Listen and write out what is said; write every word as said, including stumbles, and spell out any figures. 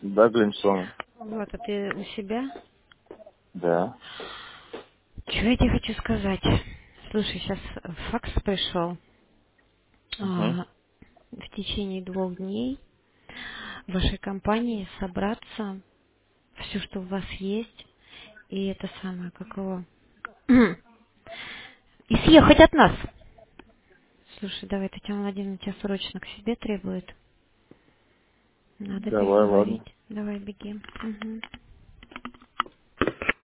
Да, Глинсон. Вот, а ты у себя? Да. Что я тебе хочу сказать? Слушай, сейчас факс пришел. Угу. А, в течение двух дней в вашей компании собраться все, что у вас есть, и это самое, какого... И съехать от нас. Слушай, давай, Татьяна Владимировна тебя срочно к себе требует. Надо Давай, ладно. переговорить. Давай, беги. Мгм.